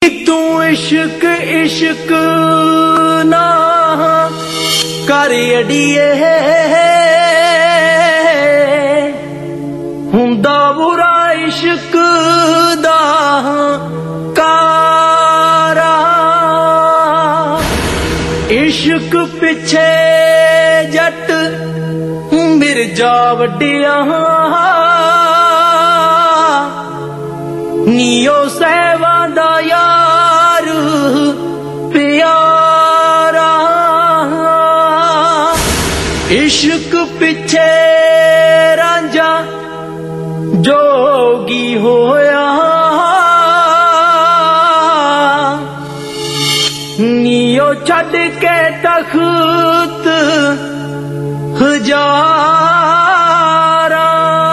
तू इश्क इश्क ना कर अड़िए हुंदा बुरा इश्क दा कारा इश्क पिछे जट मिर्जा वड्डिया नीओ सहवा दा यार प्यारा इश्क पिछे रांझा जोगी होया नीओ छड़ के तख्त हजारा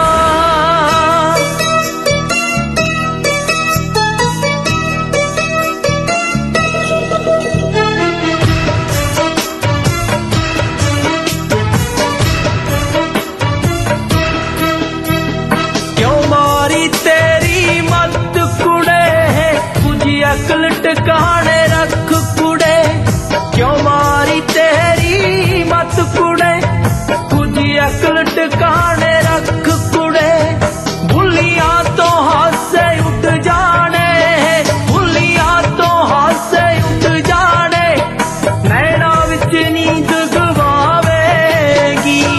अकल टकाने रख कुड़े क्यों मारी तेरी मत कुड़े कुछ अकल टकाने रख कुड़े भुलिया तो हासे उठ जाने भुलिया तो हासे उठ जाने नैना विच नींद गवावेगी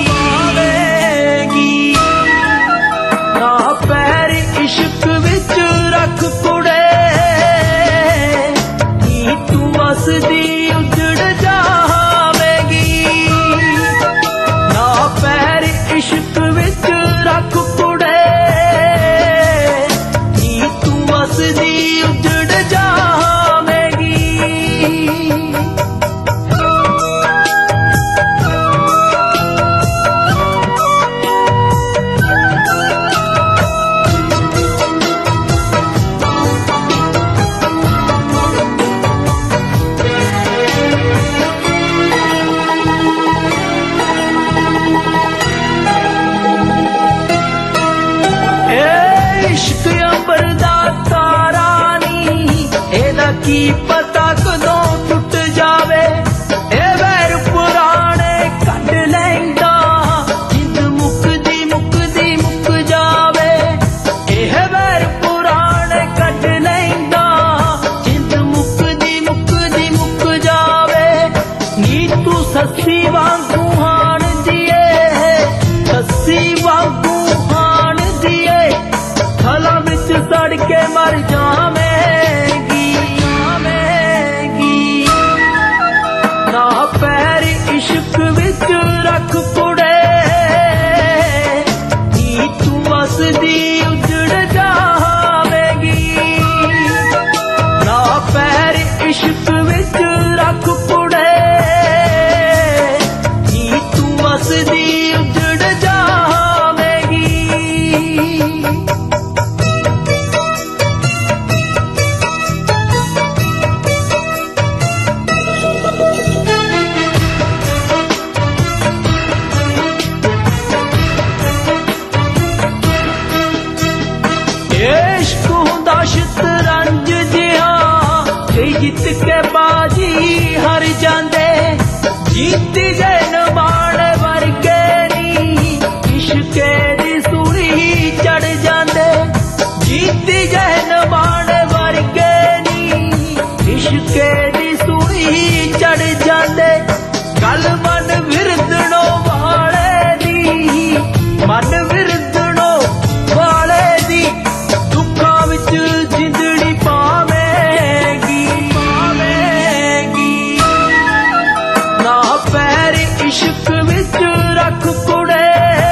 ना पैर इश्क विच रख कुड़े दी उजड़ जावेगी ना पैर इश्क विच रख कुड़े तू वसदी उजड़ जावेगी इश्क अंबर दा तारा नी एदा की पता कदों टुट जावे ए वैर पुराने कट लैंदा जिंद मुकदी मुकदी मुक जावे ए वैर पुराने कट लैंदा जिंद मुकदी मुकदी मुक जावे नी तू सस्सी वांगू हाण दिए सस्सी वांगू हाण दिए थला विच सड़ के मर जावेगी ना पैर इश्क विच रख कुड़े तू वसदी उजड़ जावेगी ना पैर इश्क विच रख कुड़े तू वसदी उजड़ जावेगी इश्क हुंदा शतरंज जिहा जीत के बाजी हार जांदे जीती गए नबाण वर्गे नी इश्के दी सूली चढ़ जांदे जीती गए नबाण वर्गे नी इश्के दी सूली चढ़ जांदे गल मन विरदणो वाले दी मन विरदणो वाले दी दुखा विच जिंदड़ी पावेगी ना पैर इश्क विच रख कुड़े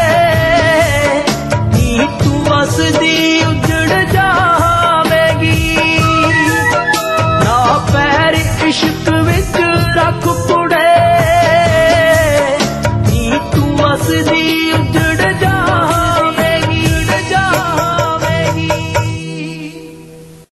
तू वसदी उजड़ जावेगी ना पैर इश्क विच रख